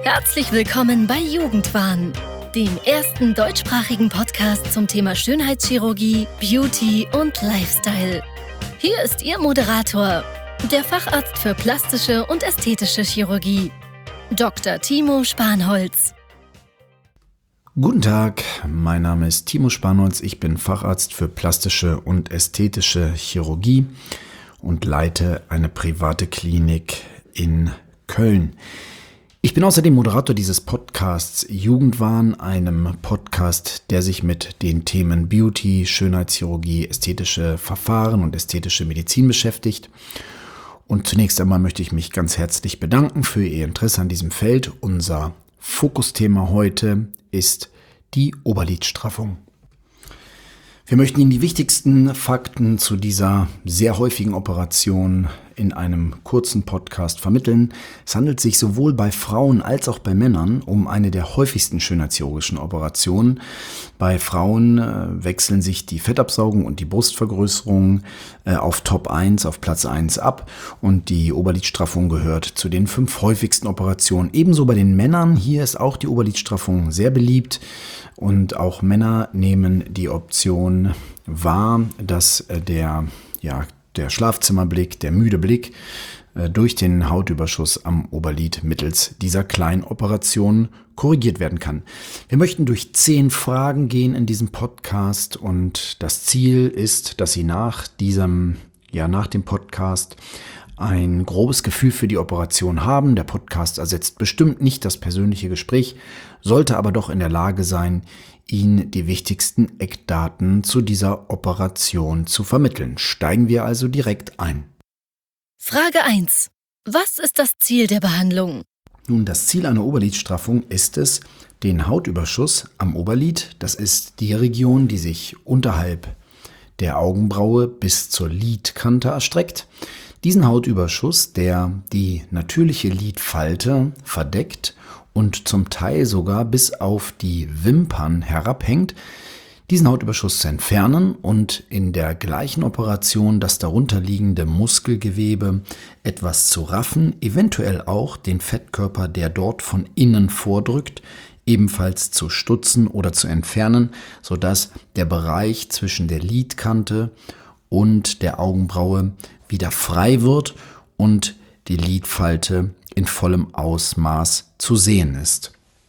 Herzlich willkommen bei Jugendwahn, dem ersten deutschsprachigen Podcast zum Thema Schönheitschirurgie, Beauty und Lifestyle. Hier ist Ihr Moderator, der Facharzt für plastische und ästhetische Chirurgie, Dr. Timo Spanholz. Guten Tag, mein Name ist Timo Spanholz, ich bin Facharzt für plastische und ästhetische Chirurgie und leite eine private Klinik in Köln. Ich bin außerdem Moderator dieses Podcasts Jugendwahn, einem Podcast, der sich mit den Themen Beauty, Schönheitschirurgie, ästhetische Verfahren und ästhetische Medizin beschäftigt. Und zunächst einmal möchte ich mich ganz herzlich bedanken für Ihr Interesse an diesem Feld. Unser Fokusthema heute ist die Oberlidstraffung. Wir möchten Ihnen die wichtigsten Fakten zu dieser sehr häufigen Operation in einem kurzen Podcast vermitteln. Es handelt sich sowohl bei Frauen als auch bei Männern um eine der häufigsten schönheitschirurgischen Operationen. Bei Frauen wechseln sich die Fettabsaugung und die Brustvergrößerung auf Top 1, auf Platz 1 ab und die Oberlidstraffung gehört zu den 5 häufigsten Operationen. Ebenso bei den Männern, hier ist auch die Oberlidstraffung sehr beliebt und auch Männer nehmen die Option wahr, dass der Schlafzimmerblick, der müde Blick durch den Hautüberschuss am Oberlid mittels dieser kleinen Operation korrigiert werden kann. Wir möchten durch 10 Fragen gehen in diesem Podcast und das Ziel ist, dass Sie nach dem Podcast ein grobes Gefühl für die Operation haben. Der Podcast ersetzt bestimmt nicht das persönliche Gespräch, sollte aber doch in der Lage sein, Ihnen die wichtigsten Eckdaten zu dieser Operation zu vermitteln. Steigen wir also direkt ein. Frage 1. Was ist das Ziel der Behandlung? Nun, das Ziel einer Oberlidstraffung ist es, den Hautüberschuss am Oberlid, das ist die Region, die sich unterhalb der Augenbraue bis zur Lidkante erstreckt, diesen Hautüberschuss, der die natürliche Lidfalte verdeckt und zum Teil sogar bis auf die Wimpern herabhängt, diesen Hautüberschuss zu entfernen und in der gleichen Operation das darunterliegende Muskelgewebe etwas zu raffen, eventuell auch den Fettkörper, der dort von innen vordrückt, ebenfalls zu stutzen oder zu entfernen, sodass der Bereich zwischen der Lidkante und der Augenbraue wieder frei wird und die Lidfalte in vollem Ausmaß zu sehen ist.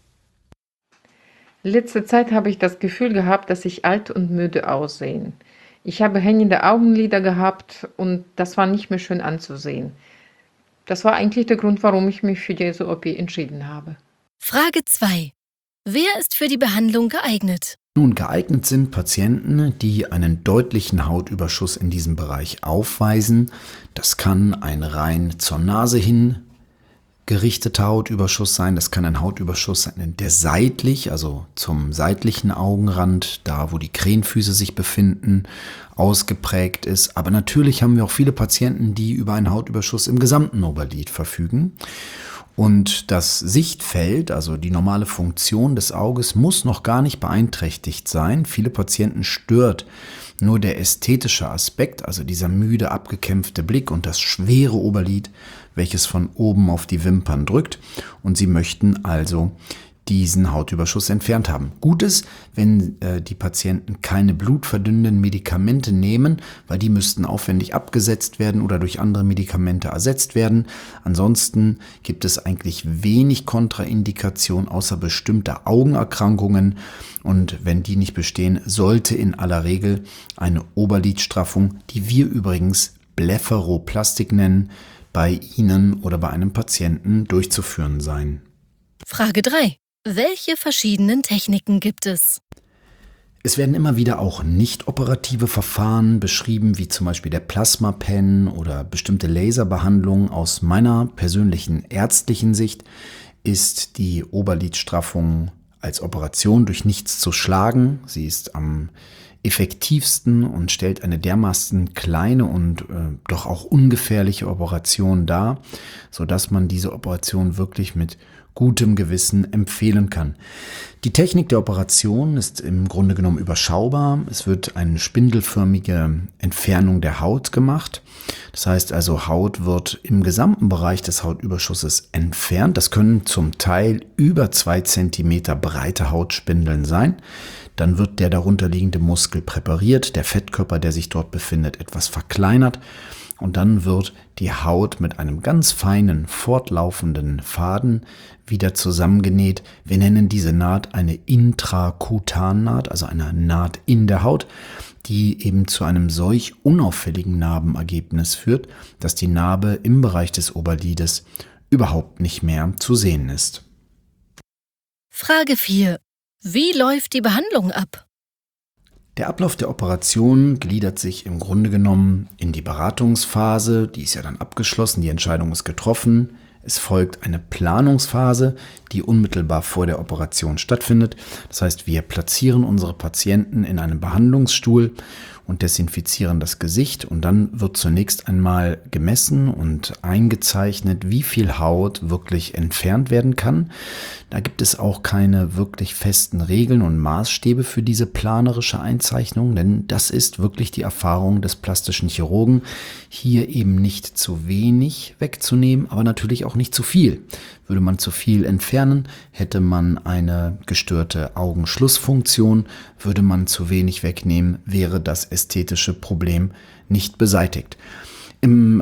Letzte Zeit habe ich das Gefühl gehabt, dass ich alt und müde aussehe. Ich habe hängende Augenlider gehabt und das war nicht mehr schön anzusehen. Das war eigentlich der Grund, warum ich mich für diese OP entschieden habe. Frage 2. Wer ist für die Behandlung geeignet? Nun, geeignet sind Patienten, die einen deutlichen Hautüberschuss in diesem Bereich aufweisen. Das kann ein rein zur Nase hin gerichteter Hautüberschuss sein. Das kann ein Hautüberschuss sein, der seitlich, also zum seitlichen Augenrand, da wo die Krähenfüße sich befinden, ausgeprägt ist. Aber natürlich haben wir auch viele Patienten, die über einen Hautüberschuss im gesamten Oberlid verfügen. Und das Sichtfeld, also die normale Funktion des Auges, muss noch gar nicht beeinträchtigt sein. Viele Patienten stört nur der ästhetische Aspekt, also dieser müde, abgekämpfte Blick und das schwere Oberlid, welches von oben auf die Wimpern drückt. Und sie möchten also diesen Hautüberschuss entfernt haben. Gut ist, wenn die Patienten keine blutverdünnenden Medikamente nehmen, weil die müssten aufwendig abgesetzt werden oder durch andere Medikamente ersetzt werden. Ansonsten gibt es eigentlich wenig Kontraindikation außer bestimmter Augenerkrankungen. Und wenn die nicht bestehen, sollte in aller Regel eine Oberlidstraffung, die wir übrigens Blepharoplastik nennen, bei Ihnen oder bei einem Patienten durchzuführen sein. Frage 3. Welche verschiedenen Techniken gibt es? Es werden immer wieder auch nicht operative Verfahren beschrieben, wie zum Beispiel der Plasma-Pen oder bestimmte Laserbehandlungen. Aus meiner persönlichen ärztlichen Sicht ist die Oberlidstraffung als Operation durch nichts zu schlagen. Sie ist am effektivsten und stellt eine dermaßen kleine und doch auch ungefährliche Operation dar, sodass man diese Operation wirklich mit gutem Gewissen empfehlen kann. Die Technik der Operation ist im Grunde genommen überschaubar. Es wird eine spindelförmige Entfernung der Haut gemacht. Das heißt also, Haut wird im gesamten Bereich des Hautüberschusses entfernt. Das können zum Teil über 2 Zentimeter breite Hautspindeln sein. Dann wird der darunterliegende Muskel präpariert, der Fettkörper, der sich dort befindet, etwas verkleinert. Und dann wird die Haut mit einem ganz feinen, fortlaufenden Faden wieder zusammengenäht. Wir nennen diese Naht eine Intrakutaannaht, also eine Naht in der Haut, die eben zu einem solch unauffälligen Narbenergebnis führt, dass die Narbe im Bereich des Oberlides überhaupt nicht mehr zu sehen ist. Frage 4. Wie läuft die Behandlung ab? Der Ablauf der Operation gliedert sich im Grunde genommen in die Beratungsphase, die ist ja dann abgeschlossen, die Entscheidung ist getroffen. Es folgt eine Planungsphase, die unmittelbar vor der Operation stattfindet. Das heißt, wir platzieren unsere Patienten in einem Behandlungsstuhl und desinfizieren das Gesicht und dann wird zunächst einmal gemessen und eingezeichnet, wie viel Haut wirklich entfernt werden kann. Da gibt es auch keine wirklich festen Regeln und Maßstäbe für diese planerische Einzeichnung, denn das ist wirklich die Erfahrung des plastischen Chirurgen, hier eben nicht zu wenig wegzunehmen, aber natürlich auch nicht zu viel. Würde man zu viel entfernen, hätte man eine gestörte Augenschlussfunktion. Würde man zu wenig wegnehmen, wäre das ästhetische Problem nicht beseitigt. Im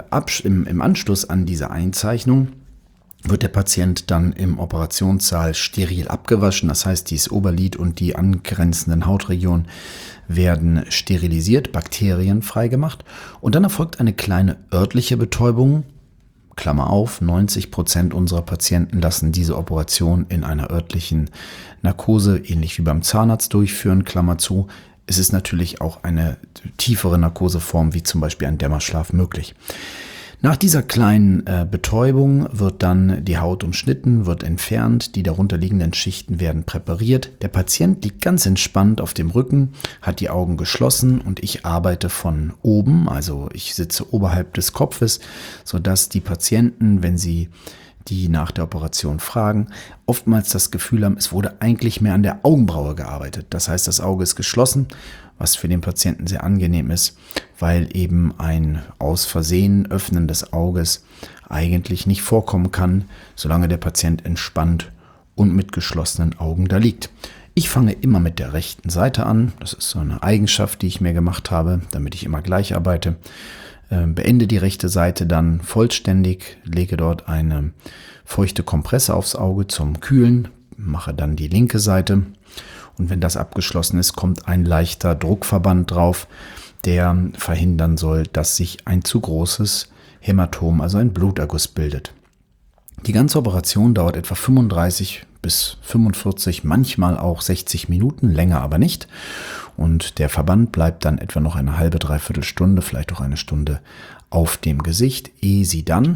Anschluss an diese Einzeichnung wird der Patient dann im Operationssaal steril abgewaschen. Das heißt, dieses Oberlid und die angrenzenden Hautregionen werden sterilisiert, bakterienfrei gemacht. Und dann erfolgt eine kleine örtliche Betäubung. Klammer auf, 90% unserer Patienten lassen diese Operation in einer örtlichen Narkose, ähnlich wie beim Zahnarzt, durchführen, Klammer zu. Es ist natürlich auch eine tiefere Narkoseform, wie zum Beispiel ein Dämmerschlaf, möglich. Nach dieser kleinen Betäubung wird dann die Haut umschnitten, wird entfernt, die darunterliegenden Schichten werden präpariert. Der Patient liegt ganz entspannt auf dem Rücken, hat die Augen geschlossen und ich arbeite von oben, also ich sitze oberhalb des Kopfes, sodass die Patienten, wenn sie die nach der Operation fragen, oftmals das Gefühl haben, es wurde eigentlich mehr an der Augenbraue gearbeitet. Das heißt, das Auge ist geschlossen, was für den Patienten sehr angenehm ist, weil eben ein aus Versehen Öffnen des Auges eigentlich nicht vorkommen kann, solange der Patient entspannt und mit geschlossenen Augen da liegt. Ich fange immer mit der rechten Seite an. Das ist so eine Eigenschaft, die ich mir gemacht habe, damit ich immer gleich arbeite. Beende die rechte Seite dann vollständig, lege dort eine feuchte Kompresse aufs Auge zum Kühlen, mache dann die linke Seite und wenn das abgeschlossen ist, kommt ein leichter Druckverband drauf, der verhindern soll, dass sich ein zu großes Hämatom, also ein Bluterguss bildet. Die ganze Operation dauert etwa 35 bis 45, manchmal auch 60 Minuten, länger aber nicht. Und der Verband bleibt dann etwa noch eine halbe, dreiviertel Stunde, vielleicht auch eine Stunde auf dem Gesicht, ehe sie dann,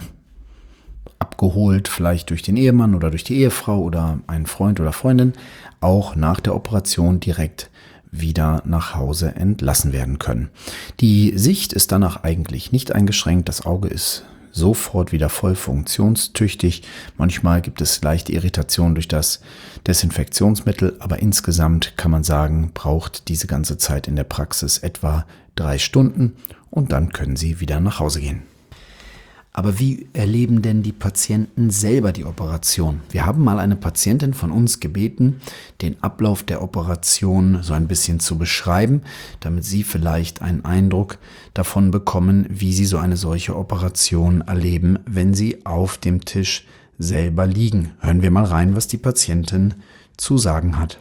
abgeholt vielleicht durch den Ehemann oder durch die Ehefrau oder einen Freund oder Freundin, auch nach der Operation direkt wieder nach Hause entlassen werden können. Die Sicht ist danach eigentlich nicht eingeschränkt, das Auge ist sofort wieder voll funktionstüchtig. Manchmal gibt es leichte Irritation durch das Desinfektionsmittel, aber insgesamt kann man sagen, braucht diese ganze Zeit in der Praxis etwa 3 Stunden und dann können Sie wieder nach Hause gehen. Aber wie erleben denn die Patienten selber die Operation? Wir haben mal eine Patientin von uns gebeten, den Ablauf der Operation so ein bisschen zu beschreiben, damit Sie vielleicht einen Eindruck davon bekommen, wie Sie so eine solche Operation erleben, wenn Sie auf dem Tisch selber liegen. Hören wir mal rein, was die Patientin zu sagen hat.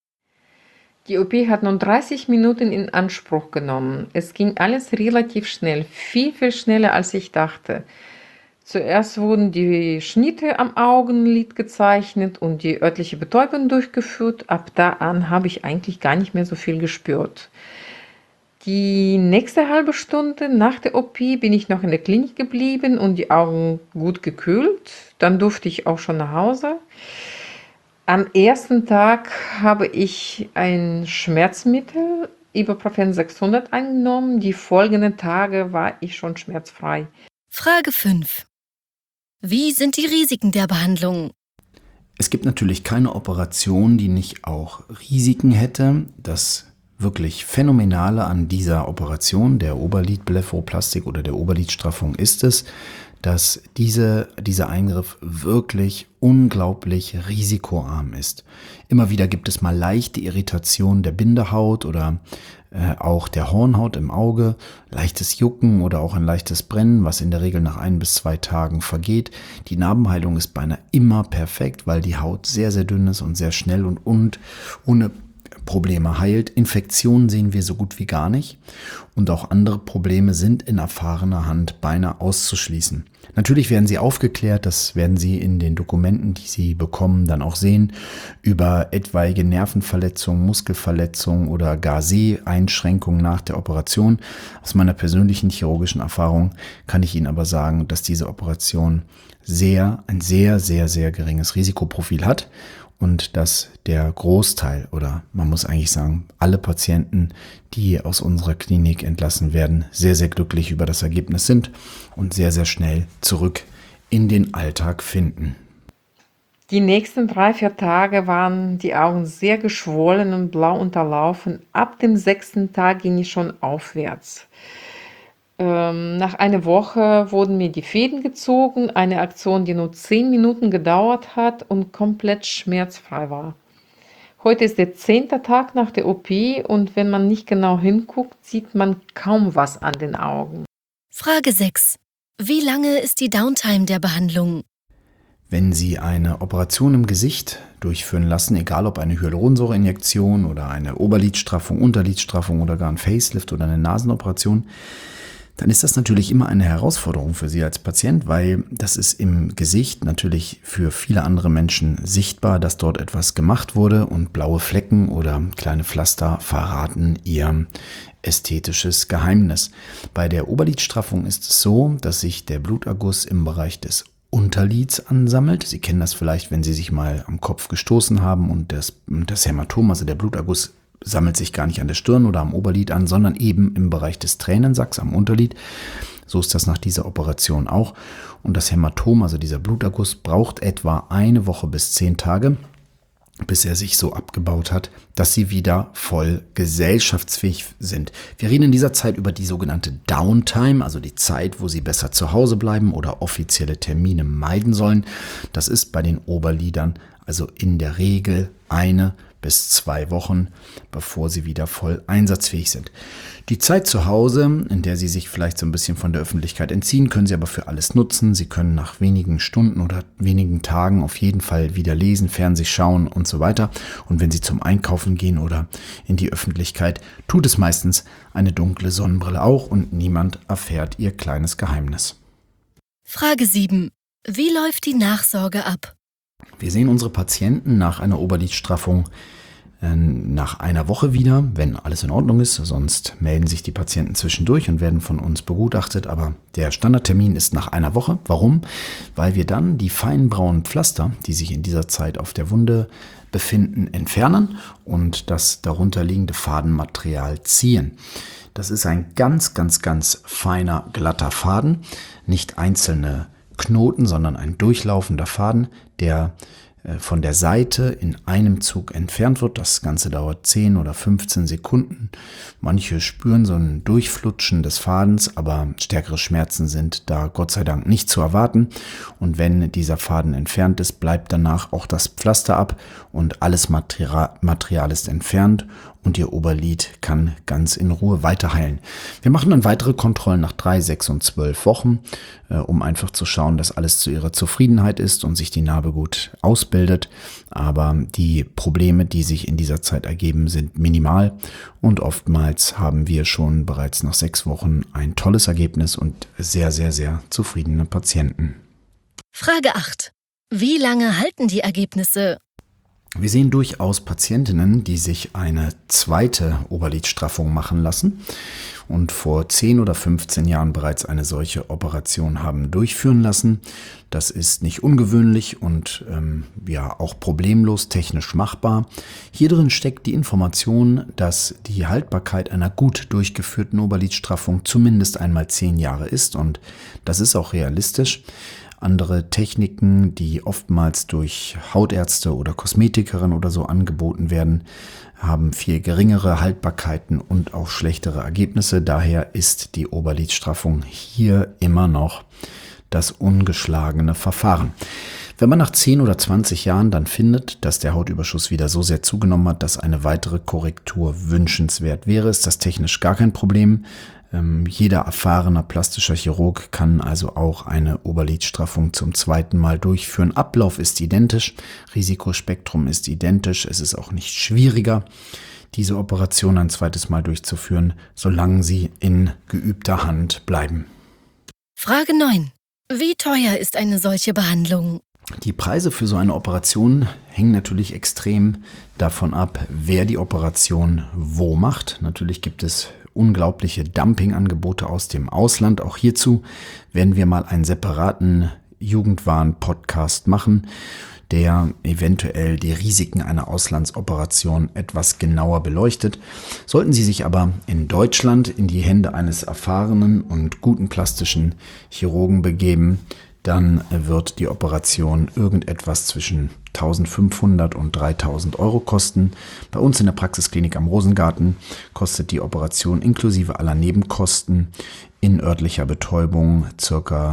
Die OP hat nun 30 Minuten in Anspruch genommen. Es ging alles relativ schnell, viel, viel schneller als ich dachte. Zuerst wurden die Schnitte am Augenlid gezeichnet und die örtliche Betäubung durchgeführt. Ab da an habe ich eigentlich gar nicht mehr so viel gespürt. Die nächste halbe Stunde nach der OP bin ich noch in der Klinik geblieben und die Augen gut gekühlt. Dann durfte ich auch schon nach Hause. Am ersten Tag habe ich ein Schmerzmittel Ibuprofen 600 eingenommen. Die folgenden Tage war ich schon schmerzfrei. Frage 5. Wie sind die Risiken der Behandlung? Es gibt natürlich keine Operation, die nicht auch Risiken hätte. Das wirklich Phänomenale an dieser Operation, der Oberlidblepharoplastik oder der Oberlidstraffung, ist es, dass dieser Eingriff wirklich unglaublich risikoarm ist. Immer wieder gibt es mal leichte Irritation der Bindehaut oder auch der Hornhaut im Auge, leichtes Jucken oder auch ein leichtes Brennen, was in der Regel nach 1 bis 2 Tagen vergeht. Die Narbenheilung ist beinahe immer perfekt, weil die Haut sehr, sehr dünn ist und sehr schnell und ohne Probleme heilt. Infektionen sehen wir so gut wie gar nicht und auch andere Probleme sind in erfahrener Hand beinahe auszuschließen. Natürlich werden sie aufgeklärt, das werden Sie in den Dokumenten, die Sie bekommen, dann auch sehen, über etwaige Nervenverletzungen, Muskelverletzungen oder gar Seheinschränkungen nach der Operation. Aus meiner persönlichen chirurgischen Erfahrung kann ich Ihnen aber sagen, dass diese Operation ein sehr, sehr, sehr geringes Risikoprofil hat. Und dass der Großteil oder man muss eigentlich sagen, alle Patienten, die aus unserer Klinik entlassen werden, sehr, sehr glücklich über das Ergebnis sind und sehr, sehr schnell zurück in den Alltag finden. Die nächsten 3-4 Tage waren die Augen sehr geschwollen und blau unterlaufen. Ab dem 6. Tag ging ich schon aufwärts. Nach einer Woche wurden mir die Fäden gezogen, eine Aktion, die nur 10 Minuten gedauert hat und komplett schmerzfrei war. Heute ist der 10. Tag nach der OP und wenn man nicht genau hinguckt, sieht man kaum was an den Augen. Frage 6. Wie lange ist die Downtime der Behandlung? Wenn Sie eine Operation im Gesicht durchführen lassen, egal ob eine Hyaluronsäureinjektion oder eine Oberlidstraffung, Unterlidstraffung oder gar ein Facelift oder eine Nasenoperation, dann ist das natürlich immer eine Herausforderung für Sie als Patient, weil das ist im Gesicht natürlich für viele andere Menschen sichtbar, dass dort etwas gemacht wurde und blaue Flecken oder kleine Pflaster verraten ihr ästhetisches Geheimnis. Bei der Oberlidstraffung ist es so, dass sich der Bluterguss im Bereich des Unterlids ansammelt. Sie kennen das vielleicht, wenn Sie sich mal am Kopf gestoßen haben und das Hämatom, also der Bluterguss, sammelt sich gar nicht an der Stirn oder am Oberlid an, sondern eben im Bereich des Tränensacks am Unterlid. So ist das nach dieser Operation auch. Und das Hämatom, also dieser Bluterguss, braucht etwa 1 Woche bis 10 Tage, bis er sich so abgebaut hat, dass Sie wieder voll gesellschaftsfähig sind. Wir reden in dieser Zeit über die sogenannte Downtime, also die Zeit, wo Sie besser zu Hause bleiben oder offizielle Termine meiden sollen. Das ist bei den Oberlidern also in der Regel 1 bis 2 Wochen, bevor Sie wieder voll einsatzfähig sind. Die Zeit zu Hause, in der Sie sich vielleicht so ein bisschen von der Öffentlichkeit entziehen, können Sie aber für alles nutzen. Sie können nach wenigen Stunden oder wenigen Tagen auf jeden Fall wieder lesen, Fernsehen schauen und so weiter. Und wenn Sie zum Einkaufen gehen oder in die Öffentlichkeit, tut es meistens eine dunkle Sonnenbrille auch und niemand erfährt Ihr kleines Geheimnis. Frage 7. Wie läuft die Nachsorge ab? Wir sehen unsere Patienten nach einer Oberlidstraffung nach 1 Woche wieder, wenn alles in Ordnung ist. Sonst melden sich die Patienten zwischendurch und werden von uns begutachtet. Aber der Standardtermin ist nach 1 Woche. Warum? Weil wir dann die feinen braunen Pflaster, die sich in dieser Zeit auf der Wunde befinden, entfernen und das darunterliegende Fadenmaterial ziehen. Das ist ein ganz, ganz, ganz feiner, glatter Faden, nicht einzelne Knoten, sondern ein durchlaufender Faden, der von der Seite in einem Zug entfernt wird. Das Ganze dauert 10 oder 15 Sekunden. Manche spüren so ein Durchflutschen des Fadens, aber stärkere Schmerzen sind da Gott sei Dank nicht zu erwarten. Und wenn dieser Faden entfernt ist, bleibt danach auch das Pflaster ab und alles Material ist entfernt und Ihr Oberlid kann ganz in Ruhe weiterheilen. Wir machen dann weitere Kontrollen nach 3, 6 und 12 Wochen, um einfach zu schauen, dass alles zu Ihrer Zufriedenheit ist und sich die Narbe gut ausbildet. Aber die Probleme, die sich in dieser Zeit ergeben, sind minimal und oftmals haben wir schon bereits nach 6 Wochen ein tolles Ergebnis und sehr, sehr, sehr zufriedene Patienten. Frage 8. Wie lange halten die Ergebnisse? Wir sehen durchaus Patientinnen, die sich eine zweite Oberlidstraffung machen lassen und vor 10 oder 15 Jahren bereits eine solche Operation haben durchführen lassen. Das ist nicht ungewöhnlich und auch problemlos technisch machbar. Hier drin steckt die Information, dass die Haltbarkeit einer gut durchgeführten Oberlidstraffung zumindest einmal 10 Jahre ist, und das ist auch realistisch. Andere Techniken, die oftmals durch Hautärzte oder Kosmetikerinnen oder so angeboten werden, haben viel geringere Haltbarkeiten und auch schlechtere Ergebnisse. Daher ist die Oberlidstraffung hier immer noch das ungeschlagene Verfahren. Wenn man nach 10 oder 20 Jahren dann findet, dass der Hautüberschuss wieder so sehr zugenommen hat, dass eine weitere Korrektur wünschenswert wäre, ist das technisch gar kein Problem. Jeder erfahrener plastischer Chirurg kann also auch eine Oberlidstraffung zum zweiten Mal durchführen. Ablauf ist identisch, Risikospektrum ist identisch, es ist auch nicht schwieriger, diese Operation ein zweites Mal durchzuführen, solange sie in geübter Hand bleiben. Frage 9. Wie teuer ist eine solche Behandlung? Die Preise für so eine Operation hängen natürlich extrem davon ab, wer die Operation wo macht. Natürlich gibt es unglaubliche Dumpingangebote aus dem Ausland. Auch hierzu werden wir mal einen separaten Jugendwahn-Podcast machen, der eventuell die Risiken einer Auslandsoperation etwas genauer beleuchtet. Sollten Sie sich aber in Deutschland in die Hände eines erfahrenen und guten plastischen Chirurgen begeben, dann wird die Operation irgendetwas zwischen 1.500 und 3.000 Euro kosten. Bei uns in der Praxisklinik am Rosengarten kostet die Operation inklusive aller Nebenkosten in örtlicher Betäubung ca.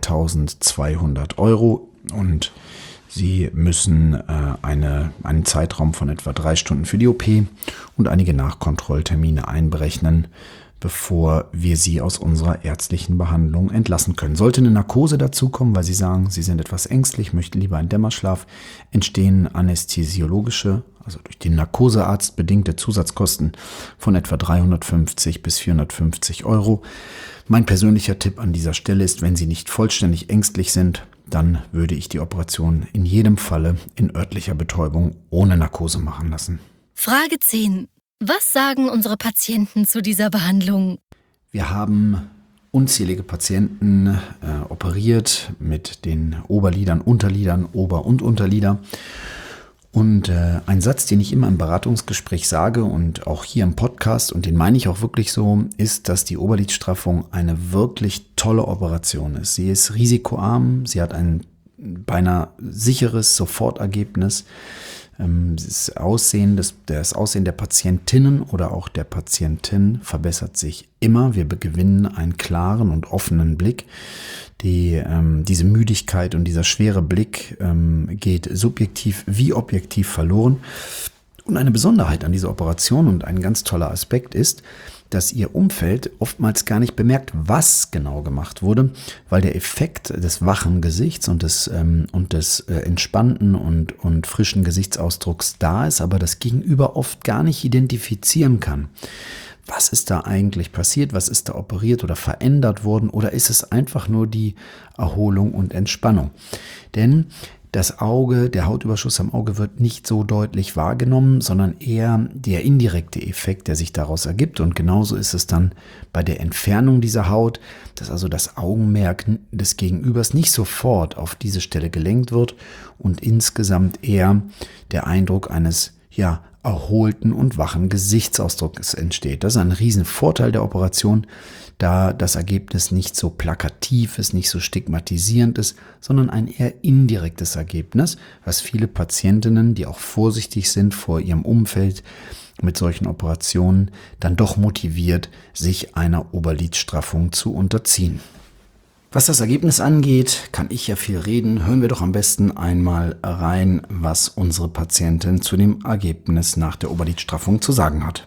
2.200 Euro, und Sie müssen einen Zeitraum von etwa 3 Stunden für die OP und einige Nachkontrolltermine einberechnen, bevor wir Sie aus unserer ärztlichen Behandlung entlassen können. Sollte eine Narkose dazukommen, weil Sie sagen, Sie sind etwas ängstlich, möchten lieber einen Dämmerschlaf, entstehen anästhesiologische, also durch den Narkosearzt bedingte Zusatzkosten von etwa 350 bis 450 Euro. Mein persönlicher Tipp an dieser Stelle ist, wenn Sie nicht vollständig ängstlich sind, dann würde ich die Operation in jedem Falle in örtlicher Betäubung ohne Narkose machen lassen. Frage 10. Was sagen unsere Patienten zu dieser Behandlung? Wir haben unzählige Patienten operiert mit den Oberlidern, Unterlidern, Ober- und Unterlider. Und ein Satz, den ich immer im Beratungsgespräch sage und auch hier im Podcast, und den meine ich auch wirklich so, ist, dass die Oberlidstraffung eine wirklich tolle Operation ist. Sie ist risikoarm, sie hat ein beinahe sicheres Sofortergebnis. Das Aussehen der Patientinnen oder auch der Patientin verbessert sich immer. Wir gewinnen einen klaren und offenen Blick. Diese Müdigkeit und dieser schwere Blick geht subjektiv wie objektiv verloren. Und eine Besonderheit an dieser Operation und ein ganz toller Aspekt ist, dass Ihr Umfeld oftmals gar nicht bemerkt, was genau gemacht wurde, weil der Effekt des wachen Gesichts und des entspannten und frischen Gesichtsausdrucks da ist, aber das Gegenüber oft gar nicht identifizieren kann. Was ist da eigentlich passiert? Was ist da operiert oder verändert worden? Oder ist es einfach nur die Erholung und Entspannung? Denn das Auge, der Hautüberschuss am Auge wird nicht so deutlich wahrgenommen, sondern eher der indirekte Effekt, der sich daraus ergibt. Und genauso ist es dann bei der Entfernung dieser Haut, dass also das Augenmerk des Gegenübers nicht sofort auf diese Stelle gelenkt wird und insgesamt eher der Eindruck eines, erholten und wachen Gesichtsausdrucks entsteht. Das ist ein Riesenvorteil der Operation, da das Ergebnis nicht so plakativ ist, nicht so stigmatisierend ist, sondern ein eher indirektes Ergebnis, was viele Patientinnen, die auch vorsichtig sind vor ihrem Umfeld mit solchen Operationen, dann doch motiviert, sich einer Oberlidstraffung zu unterziehen. Was das Ergebnis angeht, kann ich ja viel reden. Hören wir doch am besten einmal rein, was unsere Patientin zu dem Ergebnis nach der Oberlidstraffung zu sagen hat.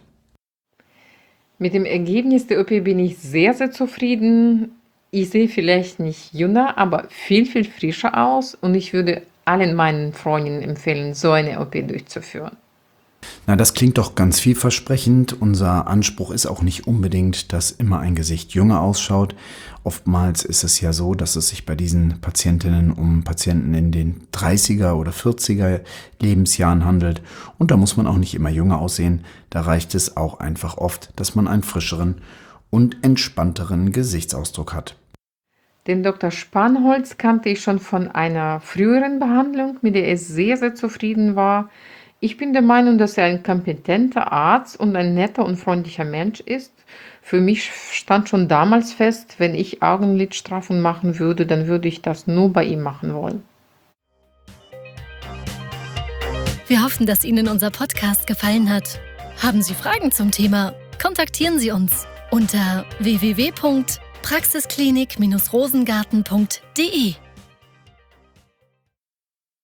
Mit dem Ergebnis der OP bin ich sehr, sehr zufrieden. Ich sehe vielleicht nicht jünger, aber viel, viel frischer aus, und ich würde allen meinen Freunden empfehlen, so eine OP durchzuführen. Na, das klingt doch ganz vielversprechend. Unser Anspruch ist auch nicht unbedingt, dass immer ein Gesicht jünger ausschaut. Oftmals ist es ja so, dass es sich bei diesen Patientinnen um Patienten in den 30er oder 40er Lebensjahren handelt. Und da muss man auch nicht immer jünger aussehen. Da reicht es auch einfach oft, dass man einen frischeren und entspannteren Gesichtsausdruck hat. Den Dr. Spanholz kannte ich schon von einer früheren Behandlung, mit der er sehr, sehr zufrieden war. Ich bin der Meinung, dass er ein kompetenter Arzt und ein netter und freundlicher Mensch ist. Für mich stand schon damals fest, wenn ich Augenlidstraffung machen würde, dann würde ich das nur bei ihm machen wollen. Wir hoffen, dass Ihnen unser Podcast gefallen hat. Haben Sie Fragen zum Thema? Kontaktieren Sie uns unter www.praxisklinik-rosengarten.de.